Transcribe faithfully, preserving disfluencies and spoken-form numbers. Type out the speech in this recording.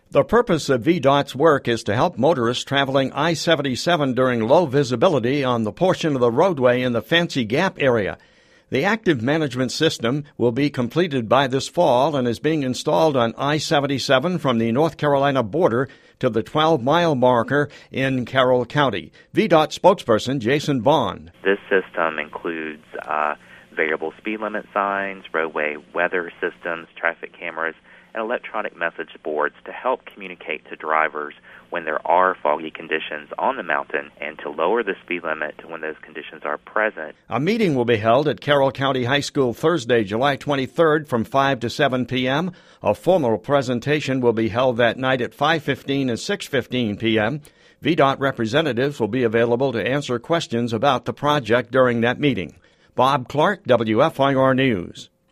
The purpose of V DOT's work is to help motorists traveling I seventy-seven during low visibility on the portion of the roadway in the Fancy Gap area. The active management system will be completed by this fall and is being installed on I seventy-seven from the North Carolina border to the twelve-mile marker in Carroll County. V DOT spokesperson Jason Bond. This system includes uh, variable speed limit signs, roadway weather systems, traffic cameras, and electronic message boards to help communicate to drivers when there are foggy conditions on the mountain and to lower the speed limit when those conditions are present. A meeting will be held at Carroll County High School Thursday, July twenty-third from five to seven p.m. A formal presentation will be held that night at five fifteen and six fifteen p.m. V DOT representatives will be available to answer questions about the project during that meeting. Bob Clark, W F I R News.